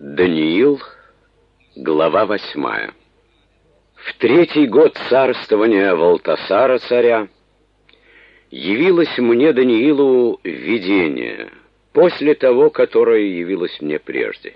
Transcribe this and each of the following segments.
Даниил, глава 8. В 3-й год царствования Валтасара царя явилось мне, Даниилу, видение, после того, которое явилось мне прежде.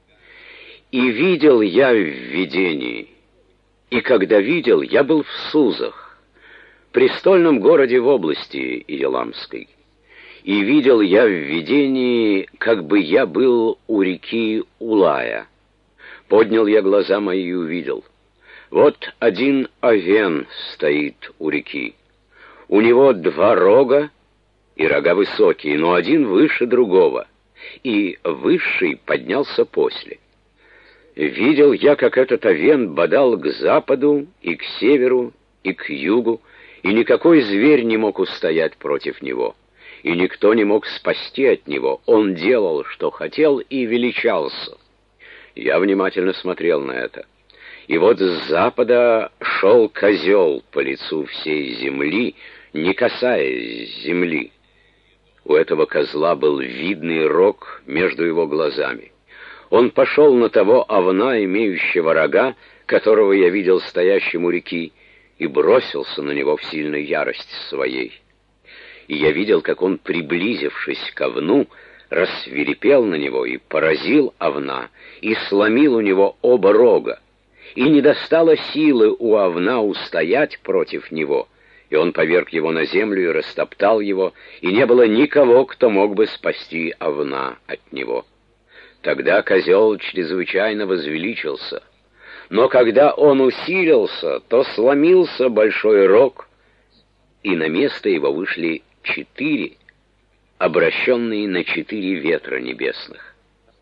И видел я в видении, и когда видел, я был в Сузах, престольном городе в области Иеламской. И видел я в видении, как бы я был у реки Улая. Поднял я глаза мои и увидел. Вот один овен стоит у реки. У него 2 рога, и рога высокие, но один выше другого, и высший поднялся после. Видел я, как этот овен бодал к западу, и к северу, и к югу, и никакой зверь не мог устоять против него. И никто не мог спасти от него. Он делал, что хотел, и величался. Я внимательно смотрел на это. И вот с запада шел козел по лицу всей земли, не касаясь земли. У этого козла был видный рог между его глазами. Он пошел на того овна, имеющего рога, которого я видел стоящим у реки, и бросился на него в сильной ярости своей. И я видел, как он, приблизившись к овну, рассвирепел на него и поразил овна, и сломил у него оба рога. И не достало силы у овна устоять против него, и он поверг его на землю и растоптал его, и не было никого, кто мог бы спасти овна от него. Тогда козел чрезвычайно возвеличился. Но когда он усилился, то сломился большой рог, и на место его вышли 4, обращенные на 4 ветра небесных.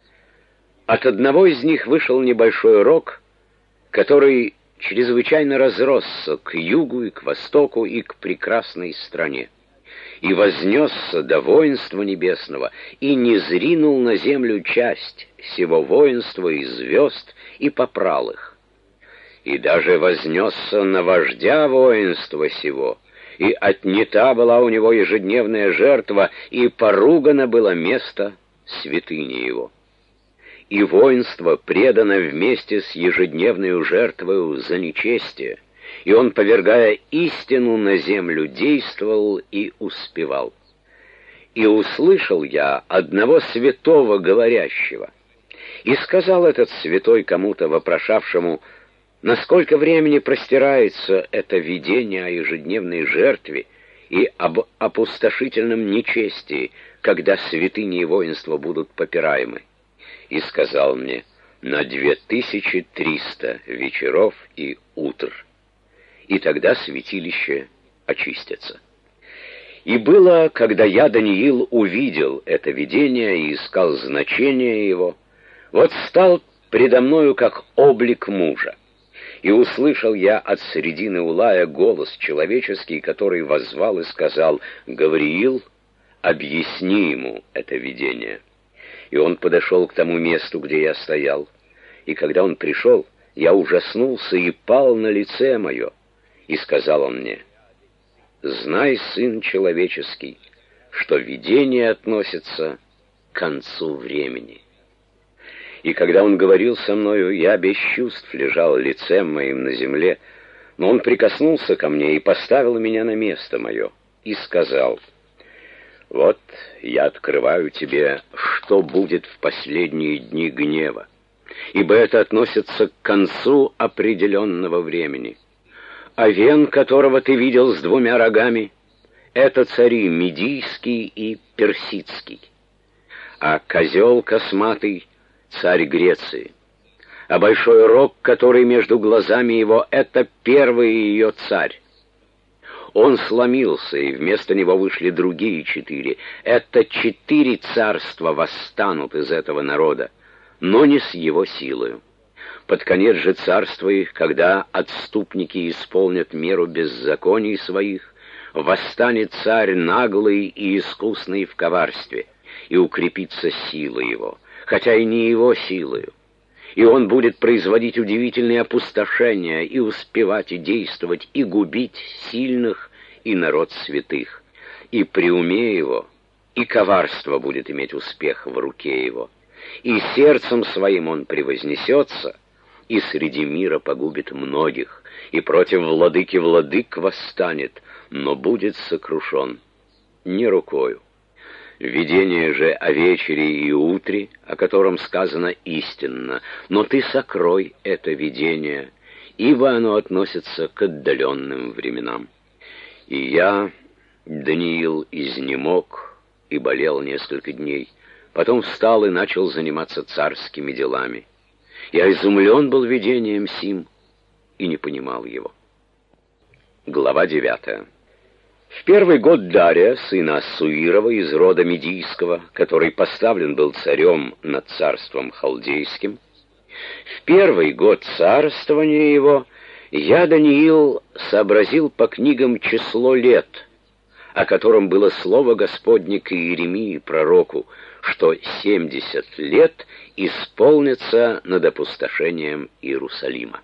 От одного из них вышел небольшой рог, который чрезвычайно разросся к югу и к востоку и к прекрасной стране, и вознесся до воинства небесного, и низринул на землю часть сего воинства и звезд, и попрал их. И даже вознесся на вождя воинства сего, и отнята была у него ежедневная жертва, и поругано было место святыни его. И воинство предано вместе с ежедневной жертвою за нечестие, и он, повергая истину на землю, действовал и успевал. И услышал я одного святого говорящего, и сказал этот святой кому-то, вопрошавшему: насколько времени простирается это видение о ежедневной жертве и об опустошительном нечестии, когда святыни и воинства будут попираемы? И сказал мне: на 2300 вечеров и утр, и тогда святилище очистится. И было, когда я, Даниил, увидел это видение и искал значение его, вот стал предо мною как облик мужа. И услышал я от средины Улая голос человеческий, который воззвал и сказал: «Гавриил, объясни ему это видение». И он подошел к тому месту, где я стоял. И когда он пришел, я ужаснулся и пал на лице мое. И сказал он мне: «Знай, сын человеческий, что видение относится к концу времени». И когда он говорил со мною, я без чувств лежал лицем моим на земле, но он прикоснулся ко мне и поставил меня на место мое, и сказал: «Вот я открываю тебе, что будет в последние дни гнева, ибо это относится к концу определенного времени. Овен, которого ты видел с 2 рогами, это цари Медийский и Персидский, а козел косматый — царь Греции, а большой рог, который между глазами его, это первый ее царь. Он сломился, и вместо него вышли другие 4. Это 4 царства восстанут из этого народа, но не с его силою. Под конец же царства их, когда отступники исполнят меру беззаконий своих, восстанет царь наглый и искусный в коварстве, и укрепится сила его, хотя и не его силою. И он будет производить удивительные опустошения, и успевать и действовать, и губить сильных и народ святых. И при уме его, и коварство будет иметь успех в руке его. и сердцем своим он превознесется, и среди мира погубит многих, и против владыки владык восстанет, но будет сокрушен не рукою. Видение же о вечере и утре, о котором сказано истинно, но ты сокрой это видение, ибо оно относится к отдаленным временам. И я, Даниил, изнемог и болел несколько дней, потом встал и начал заниматься царскими делами. Я изумлен был видением сим и не понимал его. Глава 9. В первый год Дария, сына Ассуирова из рода Медийского, который поставлен был царем над царством халдейским, в первый год царствования его я, Даниил, сообразил по книгам число лет, о котором было слово Господне к Иеремии пророку, что 70 лет исполнится над опустошением Иерусалима.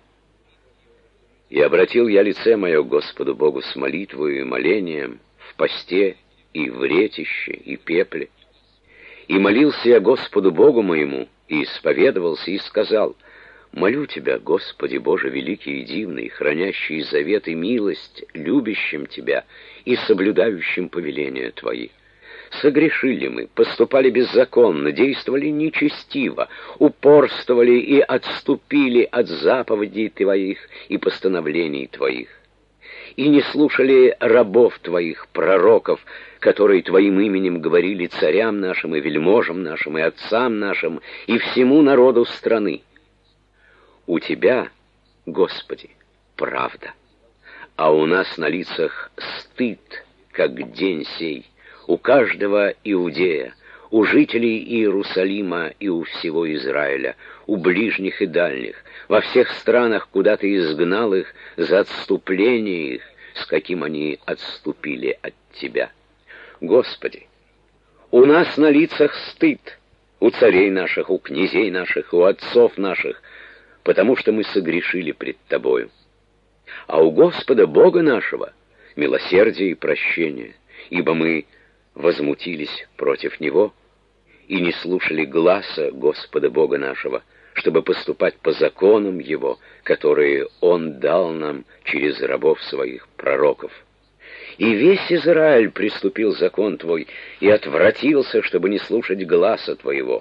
И обратил я лице мое к Господу Богу с молитвою и молением, в посте и в ретище и пепле. И молился я Господу Богу моему, и исповедовался, и сказал: «Молю Тебя, Господи Боже великий и дивный, хранящий завет и милость, любящим Тебя и соблюдающим повеления Твои. Согрешили мы, поступали беззаконно, действовали нечестиво, упорствовали и отступили от заповедей Твоих и постановлений Твоих. И не слушали рабов Твоих, пророков, которые Твоим именем говорили царям нашим и вельможам нашим и отцам нашим и всему народу страны. У Тебя, Господи, правда, а у нас на лицах стыд, как день сей, у каждого иудея, у жителей Иерусалима и у всего Израиля, у ближних и дальних, во всех странах, куда Ты изгнал их за отступление их, с каким они отступили от Тебя. Господи, у нас на лицах стыд, у царей наших, у князей наших, у отцов наших, потому что мы согрешили пред Тобою. А у Господа Бога нашего милосердие и прощение, ибо мы возмутились против Него и не слушали гласа Господа Бога нашего, чтобы поступать по законам Его, которые Он дал нам через рабов Своих, пророков. И весь Израиль приступил закон Твой и отвратился, чтобы не слушать гласа Твоего.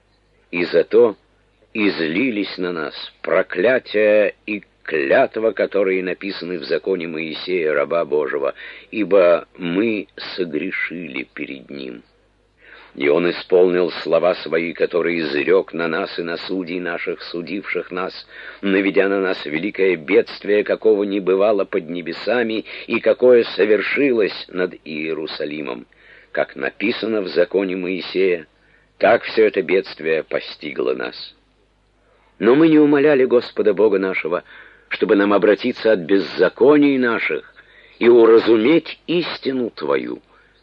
И зато излились на нас проклятия и клятва, которые написаны в законе Моисея, раба Божьего, ибо мы согрешили перед Ним. И Он исполнил слова Свои, которые изрек на нас и на судей наших, судивших нас, наведя на нас великое бедствие, какого не бывало под небесами, и какое совершилось над Иерусалимом. Как написано в законе Моисея, так все это бедствие постигло нас. Но мы не умоляли Господа Бога нашего, чтобы нам обратиться от беззаконий наших и уразуметь истину Твою.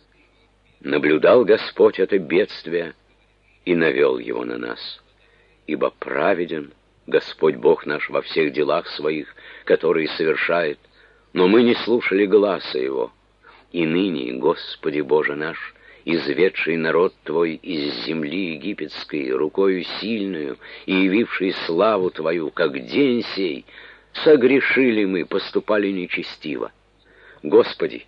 Наблюдал Господь это бедствие и навел его на нас. Ибо праведен Господь Бог наш во всех делах Своих, которые совершает, но мы не слушали гласа Его. И ныне, Господи Боже наш, изведший народ Твой из земли египетской рукою сильную и явивший славу Твою, как день сей, согрешили мы, поступали нечестиво. Господи,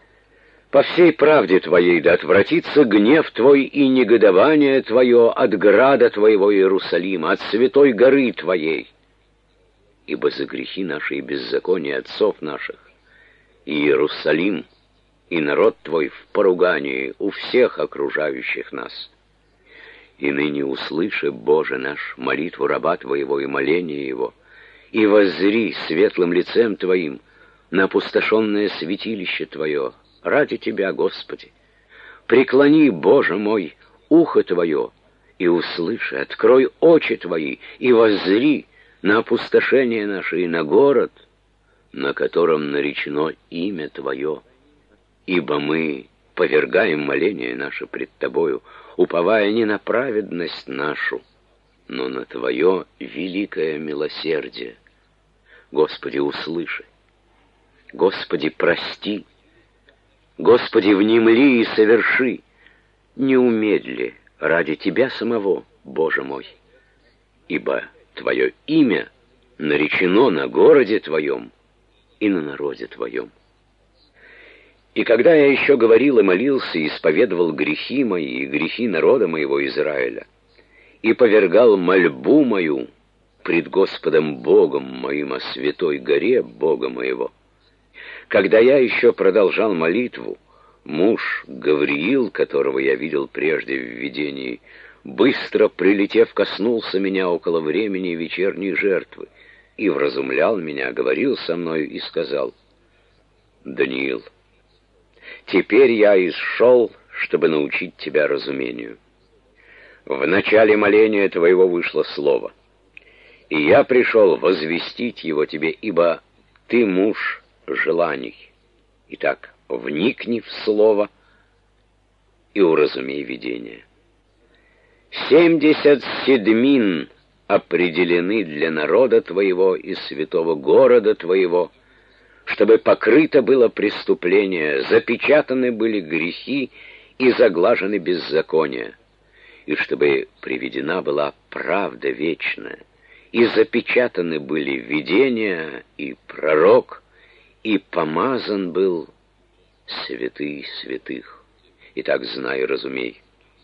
по всей правде Твоей да отвратится гнев Твой и негодование Твое от града Твоего Иерусалима, от святой горы Твоей. Ибо за грехи наши и беззакония отцов наших и Иерусалим, и народ Твой в поругании у всех окружающих нас. И ныне услыши, Боже наш, молитву раба Твоего и моление его, и воззри светлым лицем Твоим на опустошенное святилище Твое, ради Тебя, Господи. Преклони, Боже мой, ухо Твое, и услыши, открой очи Твои, и воззри на опустошение наше и на город, на котором наречено имя Твое. Ибо мы повергаем моление наше пред Тобою, уповая не на праведность нашу, но на Твое великое милосердие. Господи, услыши. Господи, прости. Господи, внемли и соверши. Не умедли ради Тебя самого, Боже мой, ибо Твое имя наречено на городе Твоем и на народе Твоем. И когда я еще говорил и молился, и исповедовал грехи мои и грехи народа моего Израиля, и повергал мольбу мою пред Господом Богом моим о святой горе Бога моего, когда я еще продолжал молитву, муж Гавриил, которого я видел прежде в видении, быстро прилетев, коснулся меня около времени вечерней жертвы и вразумлял меня, говорил со мною и сказал: «Даниил, теперь я исшел, чтобы научить тебя разумению. В начале моления твоего вышло слово, и я пришел возвестить его тебе, ибо ты муж желаний. Итак, вникни в слово и уразумей видение. 70 седмин определены для народа твоего и святого города твоего, чтобы покрыто было преступление, запечатаны были грехи и заглажены беззакония, и чтобы приведена была правда вечная, и запечатаны были видения и пророк, и помазан был святый святых. Итак, знай и разумей.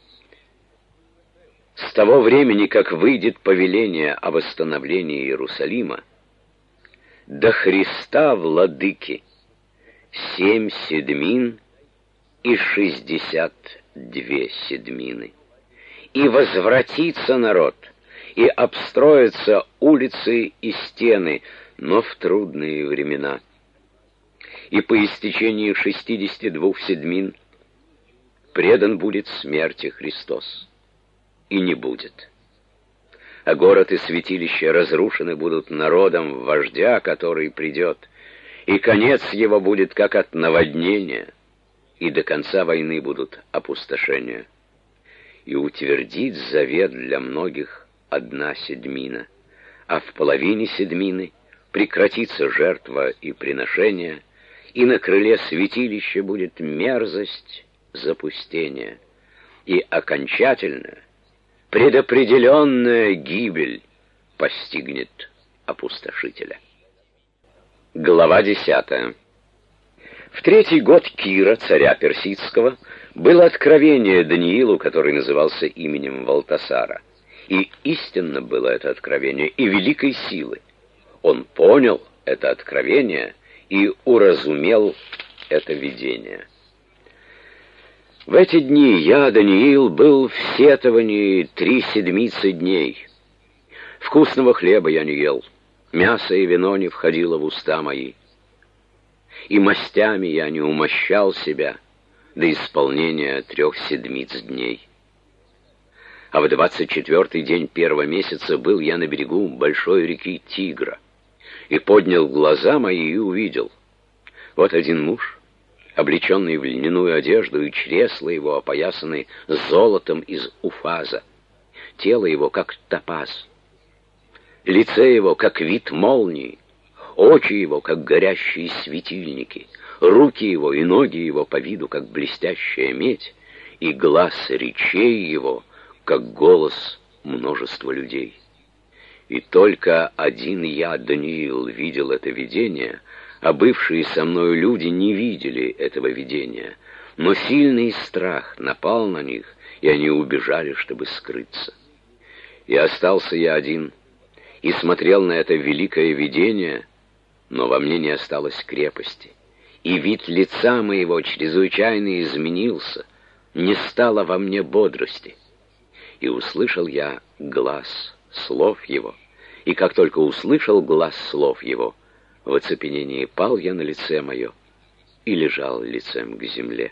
С того времени, как выйдет повеление о восстановлении Иерусалима, до Христа владыки 7 седмин и 62 седмины. И возвратится народ, и обстроятся улицы и стены, но в трудные времена. И по истечении 62 седмин предан будет смерти Христос, и не будет. А город и святилище разрушены будут народом вождя, который придет, и конец его будет как от наводнения, и до конца войны будут опустошения. И утвердит завет для многих 1 седмина, а в половине седмины прекратится жертва и приношение, и на крыле святилища будет мерзость запустения, и окончательно предопределенная гибель постигнет опустошителя. Глава 10. В 3-й год Кира, царя Персидского, было откровение Даниилу, который назывался именем Валтасара. И истинно было это откровение, и великой силы. Он понял это откровение и уразумел это видение. В эти дни я, Даниил, был в сетовании 3 седмицы дней. Вкусного хлеба я не ел, мясо и вино не входило в уста мои, и мастями я не умощал себя до исполнения 3 седмиц дней. А в 24-й день 1-го месяца был я на берегу большой реки Тигра, и поднял глаза мои и увидел. Вот один муж, облеченный в льняную одежду, и чресла его опоясаны золотом из Уфаза, тело его как топаз, лице его как вид молнии, очи его как горящие светильники, руки его и ноги его по виду как блестящая медь, и глаз речей его как голос множества людей. И только один я, Даниил, видел это видение, а бывшие со мною люди не видели этого видения. Но сильный страх напал на них, и они убежали, чтобы скрыться. И остался я один, и смотрел на это великое видение, но во мне не осталось крепости. И вид лица моего чрезвычайно изменился, не стало во мне бодрости. И услышал я глас слов его, и как только услышал глас слов его, в оцепенении пал я на лице мое и лежал лицем к земле.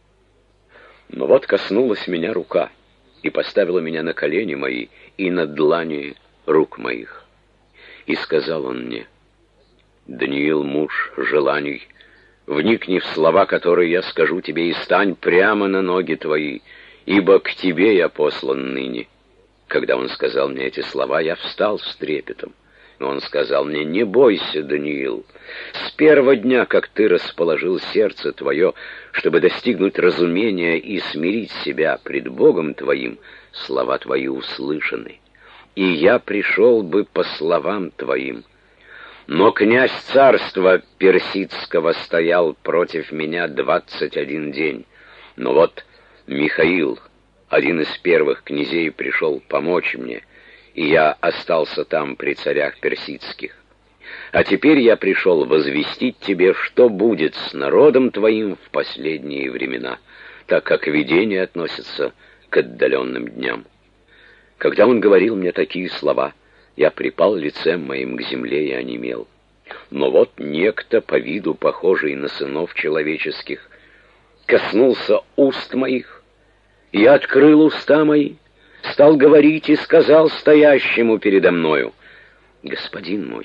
Но вот коснулась меня рука и поставила меня на колени мои и на длани рук моих. И сказал он мне: «Даниил, муж желаний, вникни в слова, которые я скажу тебе, и стань прямо на ноги твои, ибо к тебе я послан ныне». Когда он сказал мне эти слова, я встал с трепетом. Он сказал мне: «Не бойся, Даниил, с первого дня, как ты расположил сердце твое, чтобы достигнуть разумения и смирить себя пред Богом твоим, слова твои услышаны, и я пришел бы по словам твоим. Но князь царства персидского стоял против меня 21 день. Но вот Михаил, один из первых князей, пришел помочь мне, и я остался там при царях персидских. А теперь я пришел возвестить тебе, что будет с народом твоим в последние времена, так как видение относится к отдаленным дням. Когда он говорил мне такие слова, я припал лицем моим к земле и онемел. Но вот некто, по виду похожий на сынов человеческих, коснулся уст моих, и я открыл уста мои, стал говорить и сказал стоящему передо мною: «Господин мой».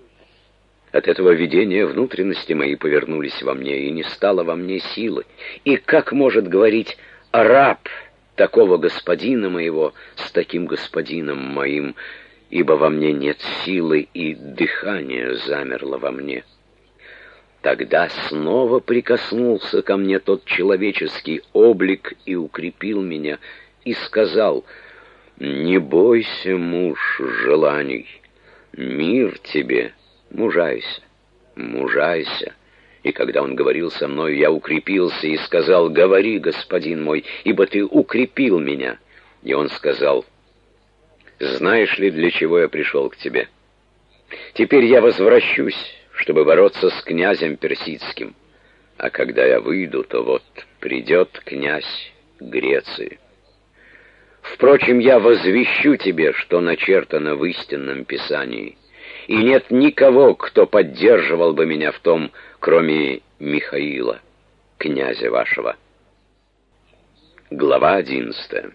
От этого видения внутренности мои повернулись во мне, и не стало во мне силы. И как может говорить раб такого господина моего с таким господином моим, ибо во мне нет силы, и дыхание замерло во мне. Тогда снова прикоснулся ко мне тот человеческий облик и укрепил меня, и сказал: «Не бойся, муж желаний, мир тебе, мужайся, мужайся». И когда он говорил со мной, я укрепился и сказал: «Говори, господин мой, ибо ты укрепил меня». И он сказал: «Знаешь ли, для чего я пришел к тебе? Теперь я возвращусь, чтобы бороться с князем персидским. А когда я выйду, то вот придет князь Греции. Впрочем, я возвещу тебе, что начертано в истинном Писании, и нет никого, кто поддерживал бы меня в том, кроме Михаила, князя вашего». Глава 11.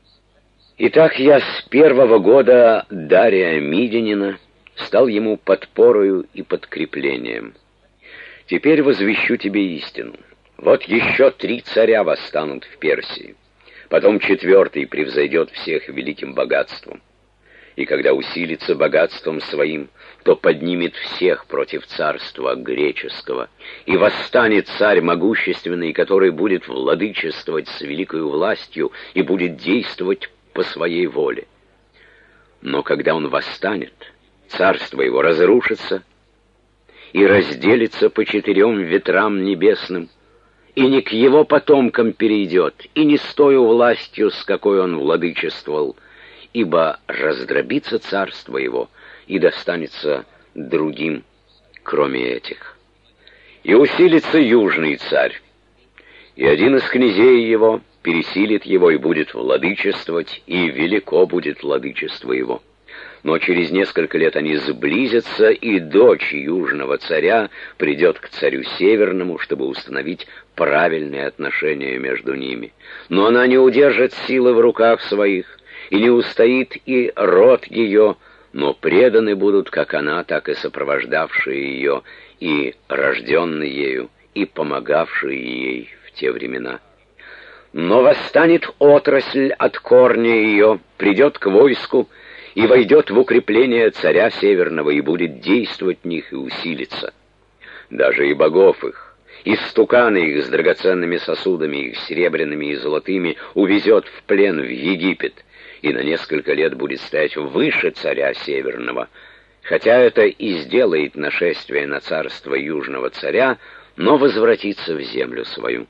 Итак, я с первого года Дария Мидянина стал ему подпорою и подкреплением. Теперь возвещу тебе истину. Вот еще 3 царя восстанут в Персии. Потом 4-й превзойдет всех великим богатством. И когда усилится богатством своим, то поднимет всех против царства греческого. И восстанет царь могущественный, который будет владычествовать с великою властью и будет действовать по своей воле. Но когда он восстанет, царство его разрушится и разделится по 4 ветрам небесным, и не к его потомкам перейдет, и не с тою властью, с какой он владычествовал, ибо раздробится царство его и достанется другим, кроме этих. И усилится южный царь, и один из князей его пересилит его и будет владычествовать, и велико будет владычество его. Но через несколько лет они сблизятся, и дочь южного царя придет к царю северному, чтобы установить правильные отношения между ними. Но она не удержит силы в руках своих, и не устоит и род ее, но преданы будут как она, так и сопровождавшие ее, и рожденные ею, и помогавшие ей в те времена. Но восстанет отрасль от корня ее, придет к войску, и войдет в укрепление царя северного, и будет действовать в них и усилиться. Даже и богов их, и стуканы их с драгоценными сосудами, их серебряными и золотыми, увезет в плен в Египет, и на несколько лет будет стоять выше царя северного, хотя это и сделает нашествие на царство южного царя, но возвратится в землю свою.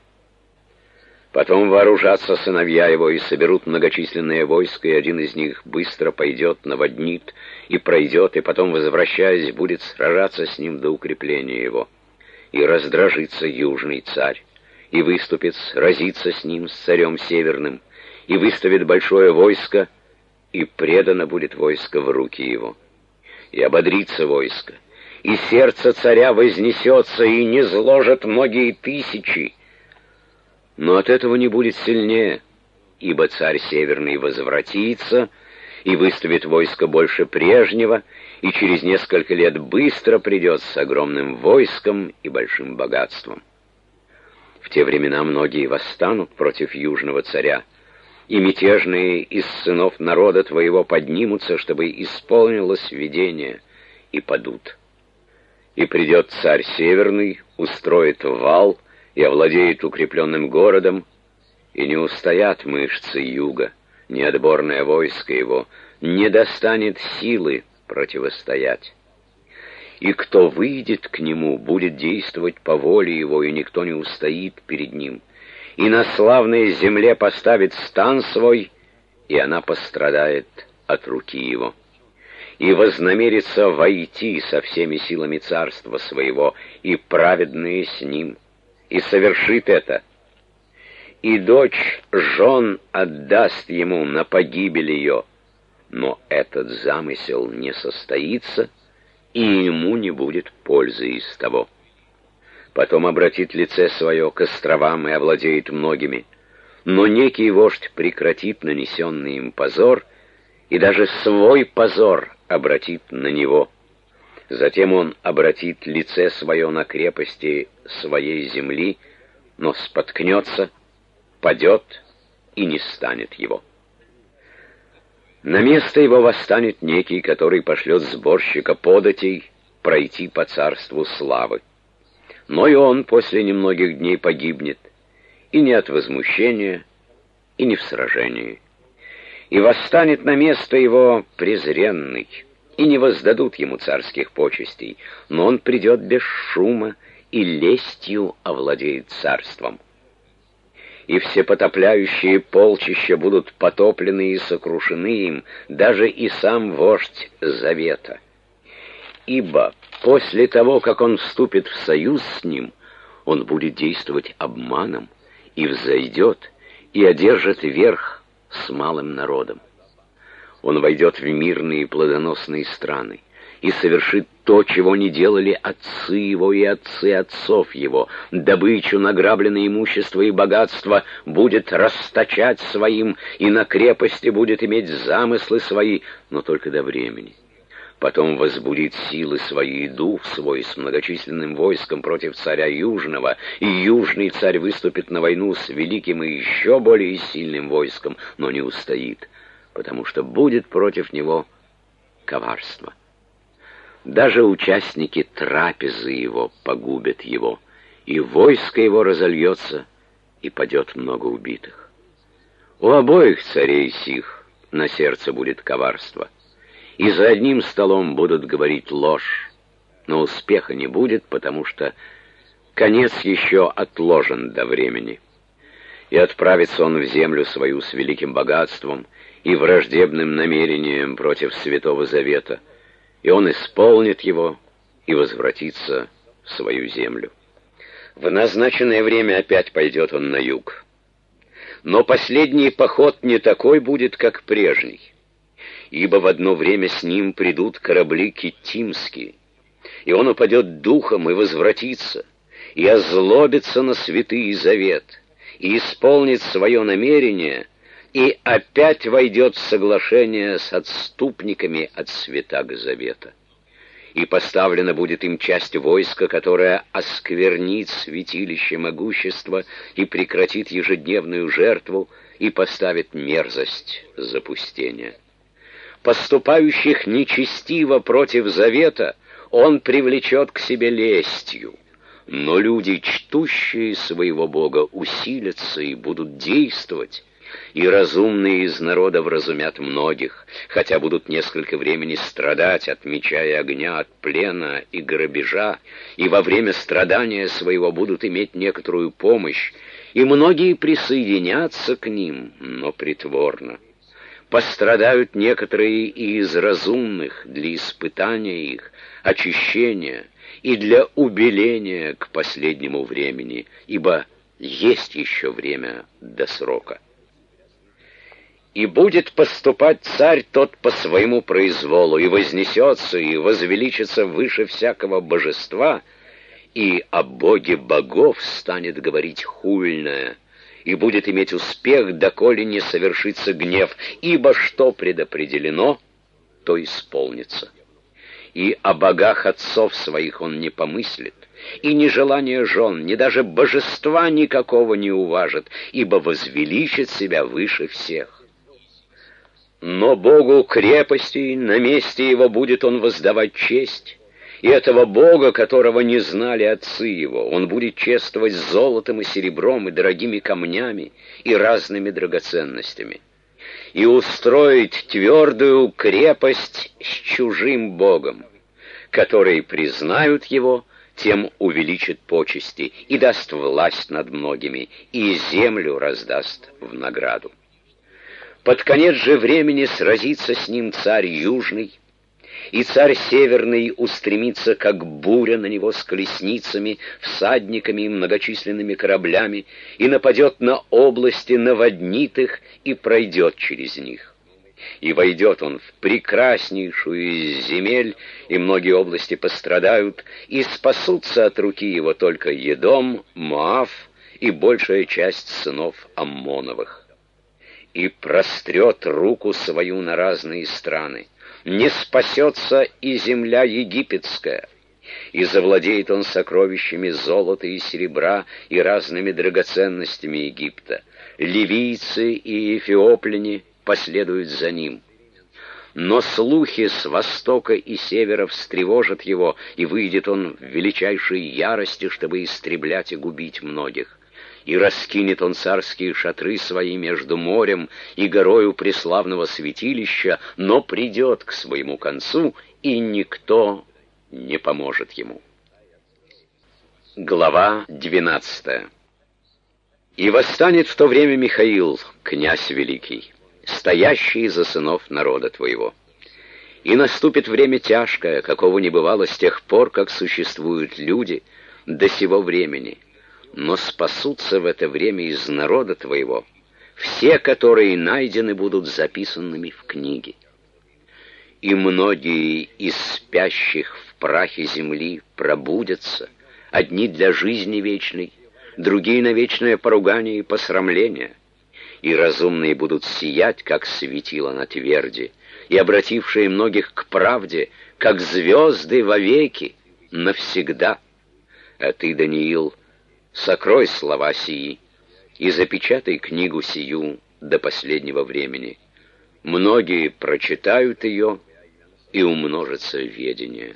Потом вооружатся сыновья его и соберут многочисленное войско, и один из них быстро пойдет, наводнит и пройдет, и потом, возвращаясь, будет сражаться с ним до укрепления его. И раздражится южный царь, и выступит сразиться с ним, с царем северным, и выставит большое войско, и предано будет войско в руки его. И ободрится войско, и сердце царя вознесется, и не зложат многие тысячи. Но от этого не будет сильнее, ибо царь северный возвратится и выставит войско больше прежнего, и через несколько лет быстро придет с огромным войском и большим богатством. В те времена многие восстанут против южного царя, и мятежные из сынов народа твоего поднимутся, чтобы исполнилось видение, и падут. И придет царь северный, устроит вал и овладеет укрепленным городом, и не устоят мышцы юга, неотборное войско его не достанет силы противостоять. И кто выйдет к нему, будет действовать по воле его, и никто не устоит перед ним. И на славной земле поставит стан свой, и она пострадает от руки его. И вознамерится войти со всеми силами царства своего, и праведные с ним, и совершит это. И дочь жен отдаст ему на погибель ее, но этот замысел не состоится, и ему не будет пользы из того. Потом обратит лице свое к островам и овладеет многими, но некий вождь прекратит нанесенный им позор, и даже свой позор обратит на него. Затем он обратит лице свое на крепости своей земли, но споткнется, падет и не станет его. На место его восстанет некий, который пошлет сборщика податей пройти по царству славы. Но и он после немногих дней погибнет, и не от возмущения, и не в сражении. И восстанет на место его презренный, и не воздадут ему царских почестей, но он придет без шума и лестью овладеет царством. И всепотопляющие полчища будут потоплены и сокрушены им, даже и сам вождь Завета. Ибо после того, как он вступит в союз с ним, он будет действовать обманом, и взойдет, и одержит верх с малым народом. Он войдет в мирные и плодоносные страны, и совершит то, чего не делали отцы его и отцы отцов его. Добычу, награбленное имущество и богатство будет расточать своим, и на крепости будет иметь замыслы свои, но только до времени. Потом возбудит силы свои и дух свой с многочисленным войском против царя Южного, и Южный царь выступит на войну с великим и еще более сильным войском, но не устоит, потому что будет против него коварство. Даже участники трапезы его погубят его, и войско его разольется, и падет много убитых. У обоих царей сих на сердце будет коварство, и за одним столом будут говорить ложь, но успеха не будет, потому что конец еще отложен до времени. И отправится он в землю свою с великим богатством и враждебным намерением против Святого Завета, и он исполнит его и возвратится в свою землю. В назначенное время опять пойдет он на юг. Но последний поход не такой будет, как прежний, ибо в одно время с ним придут корабли киттимские, и он упадет духом и возвратится, и озлобится на святый завет, и исполнит свое намерение, и опять войдет в соглашение с отступниками от святаго завета. И поставлена будет им часть войска, которая осквернит святилище могущества и прекратит ежедневную жертву и поставит мерзость запустения. Поступающих нечестиво против завета он привлечет к себе лестью, но люди, чтущие своего Бога, усилятся и будут действовать, и разумные из народа вразумят многих, хотя будут несколько времени страдать от меча и огня, от плена и грабежа, и во время страдания своего будут иметь некоторую помощь, и многие присоединятся к ним, но притворно. Пострадают некоторые и из разумных для испытания их, очищения и для убеления к последнему времени, ибо есть еще время до срока. И будет поступать царь тот по своему произволу, и вознесется, и возвеличится выше всякого божества, и о Боге богов станет говорить хульное, и будет иметь успех, доколе не совершится гнев, ибо что предопределено, то исполнится. И о богах отцов своих он не помыслит, и ни желания жен, ни даже божества никакого не уважит, ибо возвеличит себя выше всех. Но Богу крепости на месте его будет он воздавать честь, и этого Бога, которого не знали отцы его, он будет чествовать золотом и серебром, и дорогими камнями, и разными драгоценностями. и устроить твердую крепость с чужим богом, которые признают его, тем увеличит почести и даст власть над многими, и землю раздаст в награду. Под конец же времени сразится с ним царь Южный, и царь Северный устремится, как буря, на него с колесницами, всадниками и многочисленными кораблями, и нападет на области, наводнит их и пройдет через них. И войдет он в прекраснейшую из земель, и многие области пострадают, и спасутся от руки его только Едом, Моав и большая часть сынов Аммоновых. И прострет руку свою на разные страны. Не спасется и земля египетская, и завладеет он сокровищами золота и серебра и разными драгоценностями Египта. Ливийцы и эфиопляне последуют за ним. Но слухи с востока и севера встревожат его, и выйдет он в величайшей ярости, чтобы истреблять и губить многих. И раскинет он царские шатры свои между морем и горою преславного святилища, но придет к своему концу, и никто не поможет ему. Глава 12. И восстанет в то время Михаил, князь великий, стоящий за сынов народа твоего. И наступит время тяжкое, какого не бывало с тех пор, как существуют люди до сего времени. Но спасутся в это время из народа твоего все, которые найдены будут записанными в книге. И многие из спящих в прахе земли пробудятся, одни для жизни вечной, другие на вечное поругание и посрамление. И разумные будут сиять, как светило на тверди, и обратившие многих к правде, как звезды вовеки, навсегда. А ты, Даниил, сокрой слова сии и запечатай книгу сию до последнего времени. Многие прочитают ее, и умножится ведение.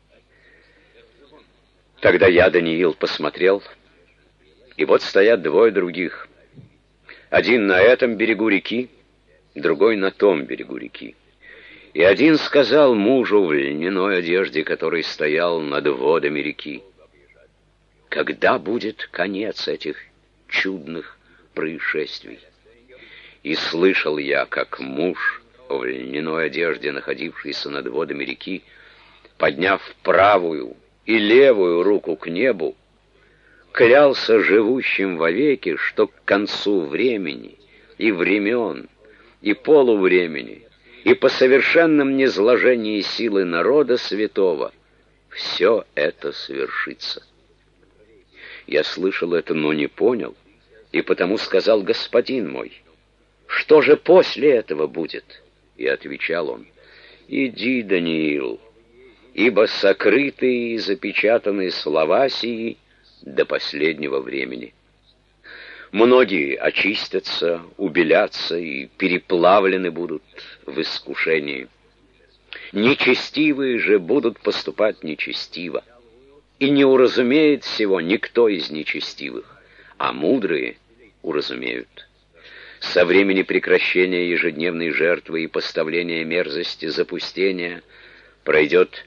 Тогда я, Даниил, посмотрел, и вот стоят двое других. Один на этом берегу реки, другой на том берегу реки. И один сказал мужу в льняной одежде, который стоял над водами реки: когда будет конец этих чудных происшествий? И слышал я, как муж в льняной одежде, находившийся над водами реки, подняв правую и левую руку к небу, клялся живущим вовеки, что к концу времени и времен, и полувремени, и по совершенном низложении силы народа святого все это свершится. Я слышал это, но не понял, и потому сказал: господин мой, что же после этого будет? И отвечал он: иди, Даниил, ибо сокрыты и запечатаны слова сии до последнего времени. Многие очистятся, убелятся и переплавлены будут в искушении. Нечестивые же будут поступать нечестиво, и не уразумеет всего никто из нечестивых, а мудрые уразумеют. Со времени прекращения ежедневной жертвы и поставления мерзости запустения пройдет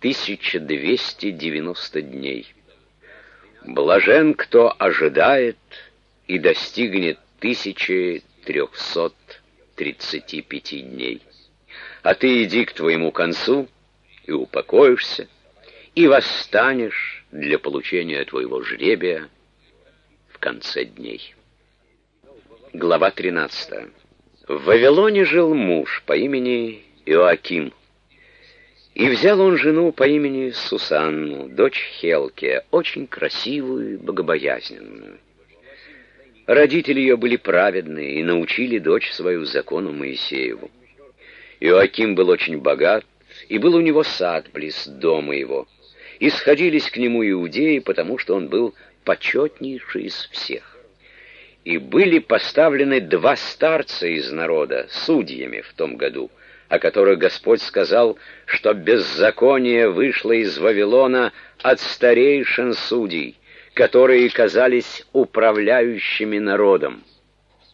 1290 дней. Блажен, кто ожидает и достигнет 1335 дней. А ты иди к твоему концу и упокоишься, и восстанешь для получения твоего жребия в конце дней. Глава 13. В Вавилоне жил муж по имени Иоаким. И взял он жену по имени Сусанну, дочь Хелкия, очень красивую и богобоязненную. Родители ее были праведные и научили дочь свою закону Моисееву. Иоаким был очень богат, и был у него сад близ дома его. И сходились к нему иудеи, потому что он был почетнейший из всех. И были поставлены 2 старца из народа судьями в том году, о которых Господь сказал, что беззаконие вышло из Вавилона от старейшин судей, которые казались управляющими народом.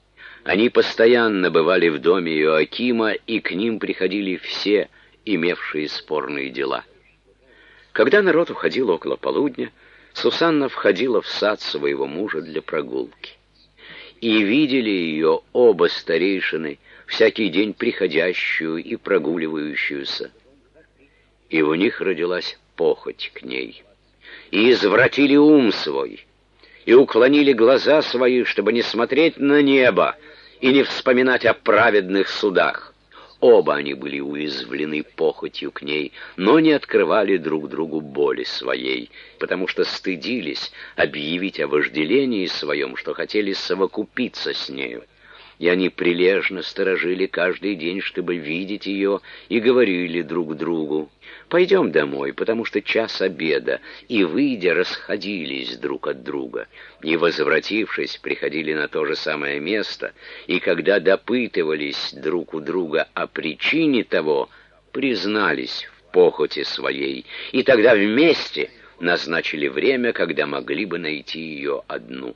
Они постоянно бывали в доме Иоакима, и к ним приходили все, имевшие спорные дела. Когда народ уходил около полудня, Сусанна входила в сад своего мужа для прогулки. И видели ее оба старейшины, всякий день приходящую и прогуливающуюся. И у них родилась похоть к ней. И извратили ум свой, и уклонили глаза свои, чтобы не смотреть на небо и не вспоминать о праведных судах. Оба они были уязвлены похотью к ней, но не открывали друг другу боли своей, потому что стыдились объявить о вожделении своем, что хотели совокупиться с нею. И они прилежно сторожили каждый день, чтобы видеть ее, и говорили друг другу: «Пойдем домой, потому что час обеда», и, выйдя, расходились друг от друга. И, возвратившись, приходили на то же самое место, и, когда допытывались друг у друга о причине того, признались в похоти своей, и тогда вместе назначили время, когда могли бы найти ее одну.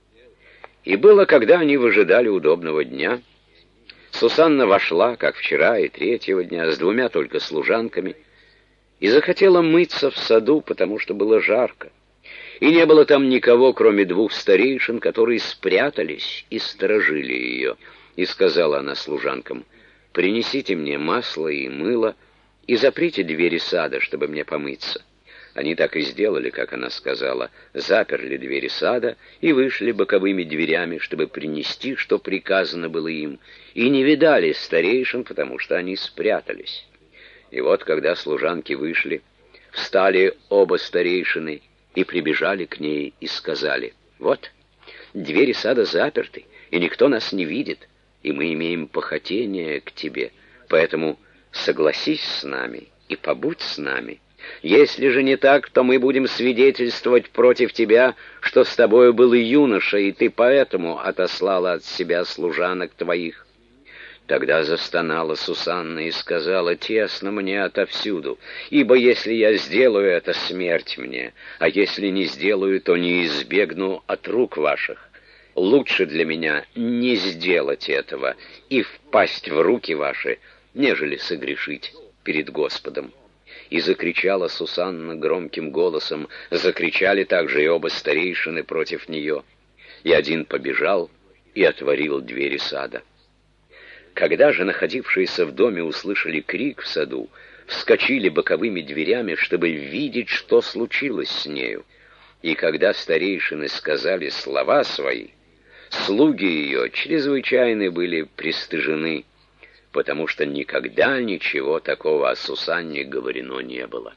И было, когда они выжидали удобного дня, Сусанна вошла, как вчера и третьего дня, с двумя только служанками, и захотела мыться в саду, потому что было жарко. И не было там никого, кроме двух старейшин, которые спрятались и сторожили ее. И сказала она служанкам: «Принесите мне масло и мыло, и заприте двери сада, чтобы мне помыться». Они так и сделали, как она сказала, заперли двери сада и вышли боковыми дверями, чтобы принести, что приказано было им, и не видали старейшин, потому что они спрятались. И вот, когда служанки вышли, встали оба старейшины и прибежали к ней и сказали: «Вот, двери сада заперты, и никто нас не видит, и мы имеем похотение к тебе, поэтому согласись с нами и побудь с нами. Если же не так, то мы будем свидетельствовать против тебя, что с тобою был юноша, и ты поэтому отослала от себя служанок твоих». Тогда застонала Сусанна и сказала: «Тесно мне отовсюду, ибо если я сделаю это, смерть мне, а если не сделаю, то не избегну от рук ваших. Лучше для меня не сделать этого и впасть в руки ваши, нежели согрешить перед Господом». И закричала Сусанна громким голосом, закричали также и оба старейшины против нее. И один побежал и отворил двери сада. Когда же находившиеся в доме услышали крик в саду, вскочили боковыми дверями, чтобы видеть, что случилось с нею. И когда старейшины сказали слова свои, слуги ее чрезвычайно были пристыжены, потому что никогда ничего такого о Сусанне говорено не было.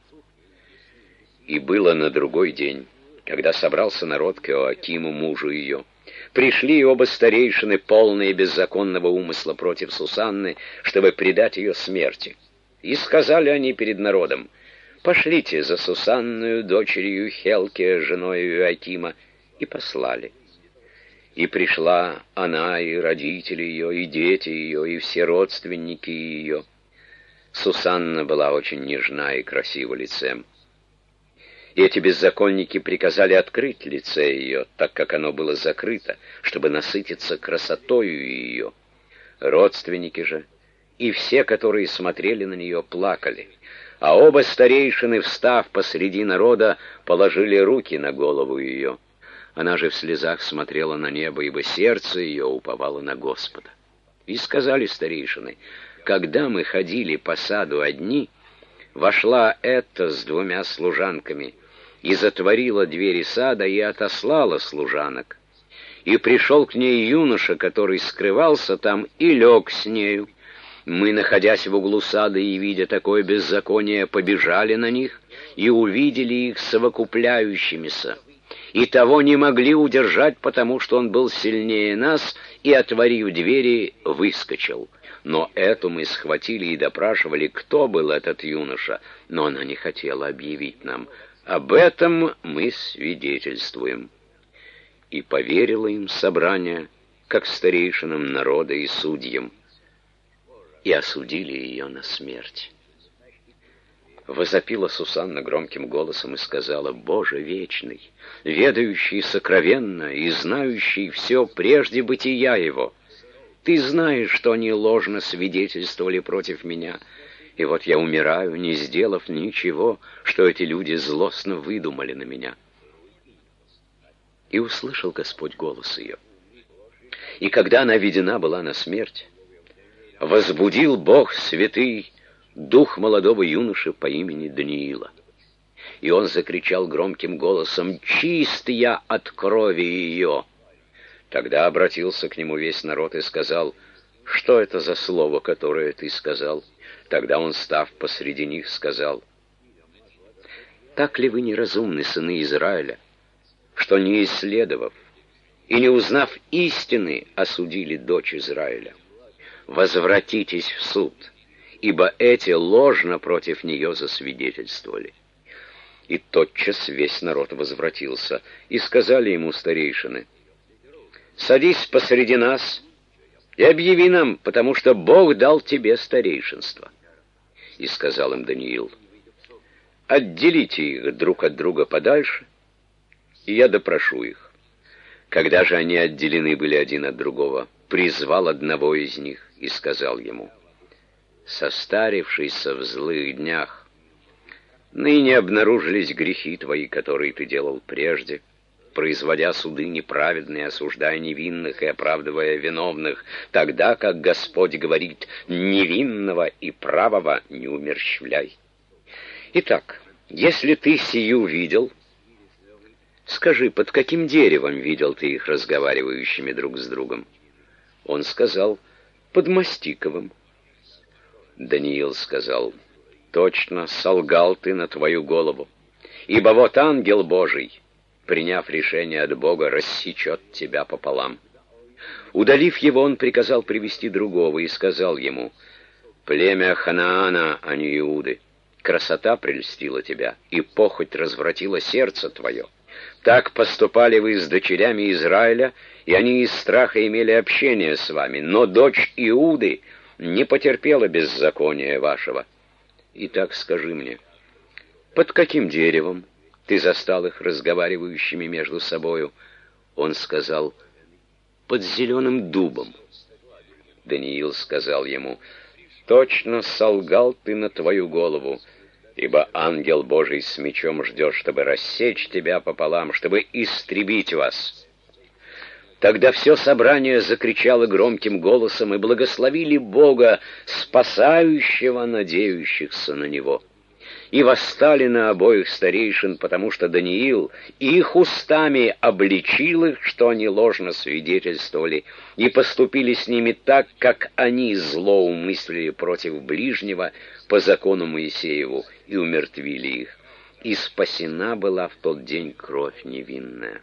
И было на другой день, когда собрался народ к Иоакиму, мужу ее. Пришли оба старейшины, полные беззаконного умысла против Сусанны, чтобы предать ее смерти. И сказали они перед народом: «Пошлите за Сусанною, дочерью Хелке, женой Иоакима», и послали. И пришла она, и родители ее, и дети ее, и все родственники ее. Сусанна была очень нежна и красива лицем. И эти беззаконники приказали открыть лице ее, так как оно было закрыто, чтобы насытиться красотою ее. Родственники же и все, которые смотрели на нее, плакали. А оба старейшины, встав посреди народа, положили руки на голову ее. Она же в слезах смотрела на небо, ибо сердце ее уповало на Господа. И сказали старейшины: «Когда мы ходили по саду одни, вошла эта с двумя служанками, и затворила двери сада, и отослала служанок. И пришел к ней юноша, который скрывался там, и лег с нею. Мы, находясь в углу сада и видя такое беззаконие, побежали на них и увидели их совокупляющимися. И того не могли удержать, потому что он был сильнее нас, и, отворив двери, выскочил. Но эту мы схватили и допрашивали, кто был этот юноша, но она не хотела объявить нам. Об этом мы свидетельствуем». И поверило им собрание, как старейшинам народа и судьям, и осудили ее на смерть. Возопила Сусанна громким голосом и сказала: «Боже вечный, ведающий сокровенно и знающий все прежде бытия его, Ты знаешь, что они ложно свидетельствовали против меня. И вот я умираю, не сделав ничего, что эти люди злостно выдумали на меня». И услышал Господь голос ее. И когда она видена была на смерть, возбудил Бог святый дух молодого юноши по имени Даниила. И он закричал громким голосом: «Чист я от крови ее!» Тогда обратился к нему весь народ и сказал: «Что это за слово, которое ты сказал?» Тогда он, став посреди них, сказал: «Так ли вы неразумны, сыны Израиля, что, не исследовав и не узнав истины, осудили дочь Израиля? Возвратитесь в суд, ибо эти ложно против нее засвидетельствовали». И тотчас весь народ возвратился, и сказали ему старейшины: «Садись посреди нас и объяви нам, потому что Бог дал тебе старейшинство». И сказал им Даниил: «Отделите их друг от друга подальше, и я допрошу их». Когда же они отделены были один от другого, призвал одного из них и сказал ему: «Состарившийся в злых днях, ныне обнаружились грехи твои, которые ты делал прежде, производя суды неправедные, осуждая невинных и оправдывая виновных, тогда как Господь говорит: невинного и правого не умерщвляй. Итак, если ты сию видел, скажи, под каким деревом видел ты их разговаривающими друг с другом?» Он сказал: «Под мастиковым». Даниил сказал: «Точно солгал ты на твою голову, ибо вот ангел Божий, приняв решение от Бога, рассечет тебя пополам». Удалив его, он приказал привести другого и сказал ему: «Племя Ханаана, а не Иуды, красота прельстила тебя, и похоть развратила сердце твое. Так поступали вы с дочерями Израиля, и они из страха имели общение с вами, но дочь Иуды не потерпела беззакония вашего. Итак, скажи мне, под каким деревом ты застал их разговаривающими между собою?» Он сказал: «Под зеленым дубом». Даниил сказал ему: «Точно солгал ты на твою голову, ибо ангел Божий с мечом ждет, чтобы рассечь тебя пополам, чтобы истребить вас». Тогда все собрание закричало громким голосом и благословили Бога, спасающего надеющихся на Него. И восстали на обоих старейшин, потому что Даниил их устами обличил их, что они ложно свидетельствовали, и поступили с ними так, как они злоумыслили против ближнего по закону Моисееву, и умертвили их. И спасена была в тот день кровь невинная.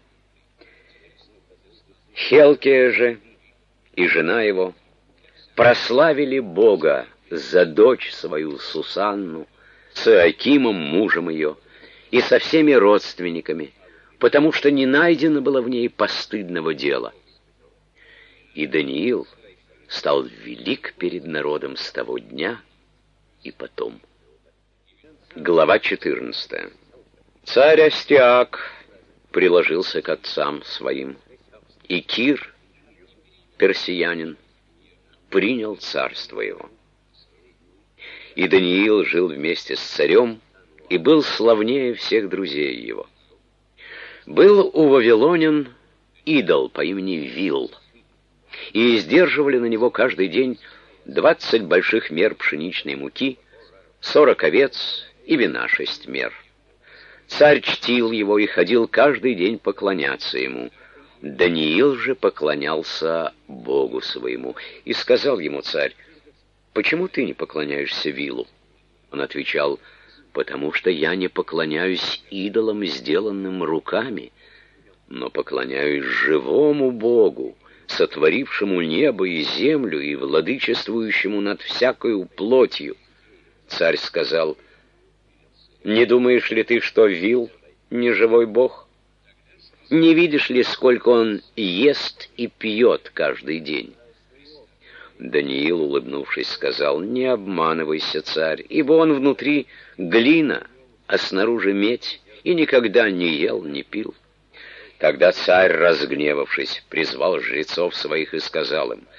Хелкия же и жена его прославили Бога за дочь свою Сусанну, с Иоакимом, мужем ее, и со всеми родственниками, потому что не найдено было в ней постыдного дела. И Даниил стал велик перед народом с того дня и потом. Глава 14. Царь Астиак приложился к отцам своим, и Кир, персиянин, принял царство его. И Даниил жил вместе с царем и был славнее всех друзей его. Был у вавилонян идол по имени Вил, и издерживали на него каждый день 20 больших мер пшеничной муки, 40 овец и вина 6 мер. Царь чтил его и ходил каждый день поклоняться ему. Даниил же поклонялся Богу своему. И сказал ему царь: «Почему ты не поклоняешься Вилу?» Он отвечал: «Потому что я не поклоняюсь идолам, сделанным руками, но поклоняюсь живому Богу, сотворившему небо и землю и владычествующему над всякою плотью». Царь сказал: «Не думаешь ли ты, что Вил не живой Бог? Не видишь ли, сколько он ест и пьет каждый день?» Даниил, улыбнувшись, сказал: «Не обманывайся, царь, ибо он внутри глина, а снаружи медь, и никогда не ел, не пил». Тогда царь, разгневавшись, призвал жрецов своих и сказал им: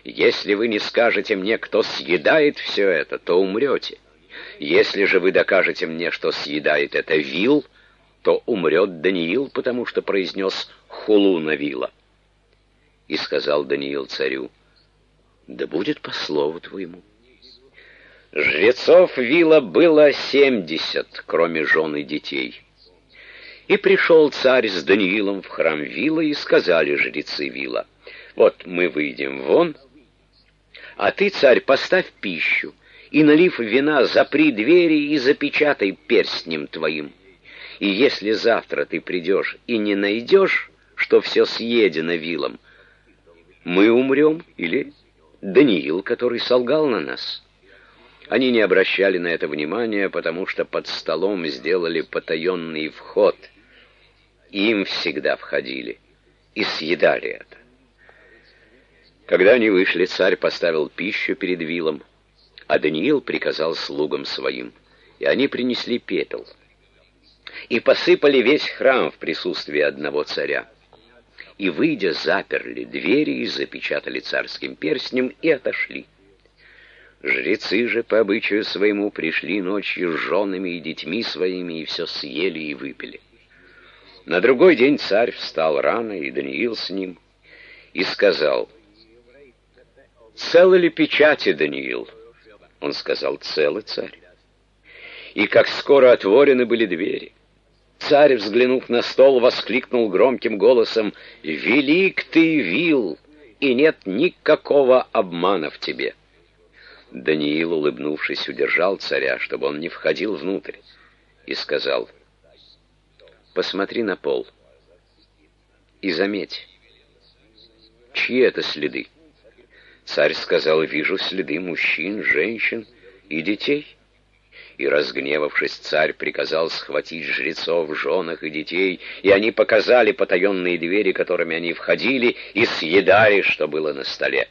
Если вы не скажете мне, кто съедает все это, то умрете. Если же вы докажете мне, что съедает это вил, то умрет Даниил, потому что произнес хулу на вила. И сказал Даниил царю: да будет по слову твоему. Жрецов вила было 70, кроме жен и детей. И пришел царь с Даниилом в храм вила, и сказали жрецы вила: вот мы выйдем вон, а ты, царь, поставь пищу, и, налив вина, запри двери и запечатай перстнем твоим. И если завтра ты придешь и не найдешь, что все съедено вилом, мы умрем, или Даниил, который солгал на нас. Они не обращали на это внимания, потому что под столом сделали потаенный вход, и им всегда входили и съедали это. Когда они вышли, царь поставил пищу перед вилом, а Даниил приказал слугам своим, и они принесли пепел, и посыпали весь храм в присутствии одного царя. И, выйдя, заперли двери и запечатали царским перстнем и отошли. Жрецы же по обычаю своему пришли ночью с женами и детьми своими, и все съели и выпили. На другой день царь встал рано, и Даниил с ним, и сказал: «Целы ли печати, Даниил?» Он сказал: «Целы, царь». И как скоро отворены были двери, царь, взглянув на стол, воскликнул громким голосом: «Велик ты, вил, и нет никакого обмана в тебе». Даниил, улыбнувшись, удержал царя, чтобы он не входил внутрь, и сказал: «Посмотри на пол и заметь, чьи это следы». Царь сказал: «Вижу следы мужчин, женщин и детей». И, разгневавшись, царь приказал схватить жрецов, женах и детей, и они показали потаенные двери, которыми они входили, и съедали, что было на столе.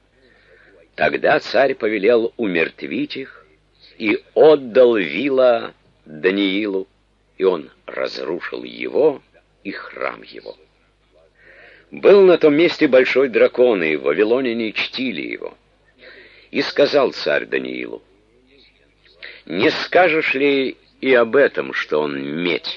Тогда царь повелел умертвить их и отдал вила Даниилу, и он разрушил его и храм его. Был на том месте большой дракон, и вавилоняне чтили его. И сказал царь Даниилу: «Не скажешь ли и об этом, что он медь?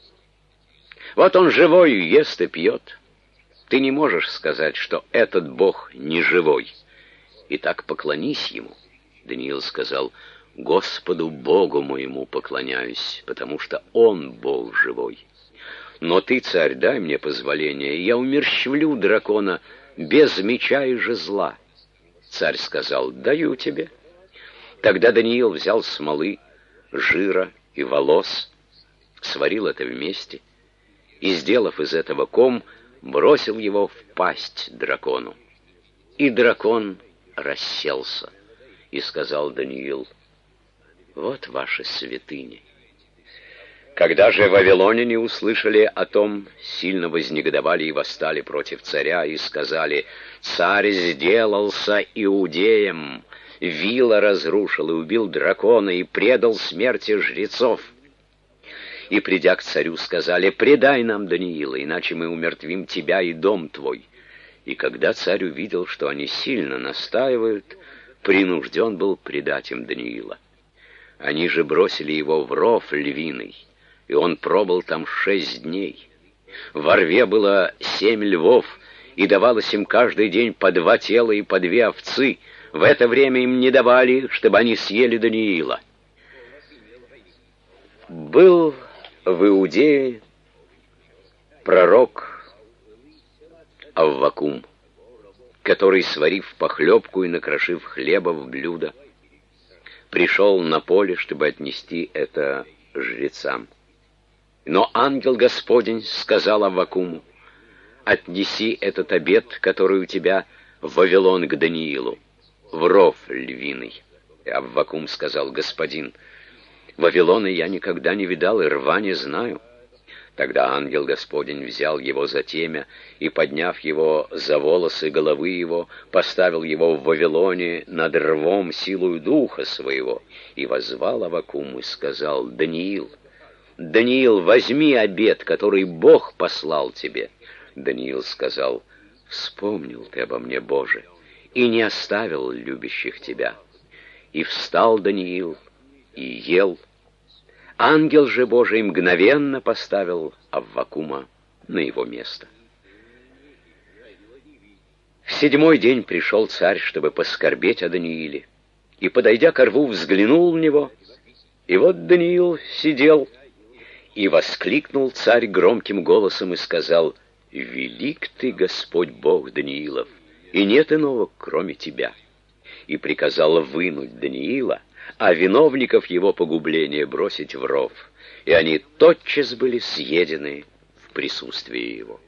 Вот он живой, ест и пьет. Ты не можешь сказать, что этот Бог не живой. Итак, поклонись ему». Даниил сказал: «Господу Богу моему поклоняюсь, потому что Он Бог живой. Но ты, царь, дай мне позволение, и я умерщвлю дракона без меча и жезла». Царь сказал: «Даю тебе». Тогда Даниил взял смолы, жира и волос, сварил это вместе, и, сделав из этого ком, бросил его в пасть дракону. И дракон расселся, и сказал Даниил: «Вот ваши святыни». Когда же вавилоняне услышали о том, сильно вознегодовали и восстали против царя, и сказали: «Царь сделался иудеем, вила разрушил и убил дракона, и предал смерти жрецов». И, придя к царю, сказали: «Предай нам Даниила, иначе мы умертвим тебя и дом твой». И когда царь увидел, что они сильно настаивают, принужден был предать им Даниила. Они же бросили его в ров львиный, и он пробыл там 6 дней. Во рве было 7 львов, и давалось им каждый день по 2 тела и по 2 овцы. В это время им не давали, чтобы они съели Даниила. Был в Иудее пророк Аввакум, который, сварив похлебку и накрошив хлеба в блюдо, пришел на поле, чтобы отнести это жрецам. Но ангел Господень сказал Аввакуму: «Отнеси этот обед, который у тебя, в Вавилон к Даниилу, в ров львиный». И Аввакум сказал: «Господин, Вавилона я никогда не видал и рва не знаю». Тогда ангел Господень взял его за темя и, подняв его за волосы головы его, поставил его в Вавилоне над рвом силою духа своего, и воззвал Аввакум и сказал: «Даниил, Даниил, возьми обет, который Бог послал тебе». Даниил сказал: «Вспомнил ты обо мне, Боже, и не оставил любящих тебя. И встал Даниил, и ел. Ангел же Божий мгновенно поставил Аввакума на его место. В 7-й день пришел царь, чтобы поскорбеть о Данииле, и, подойдя ко рву, взглянул в него, и вот Даниил сидел, и воскликнул царь громким голосом и сказал: «Велик ты, Господь Бог Даниилов, и нет иного, кроме тебя». И приказал вынуть Даниила, а виновников его погубления бросить в ров, и они тотчас были съедены в присутствии его.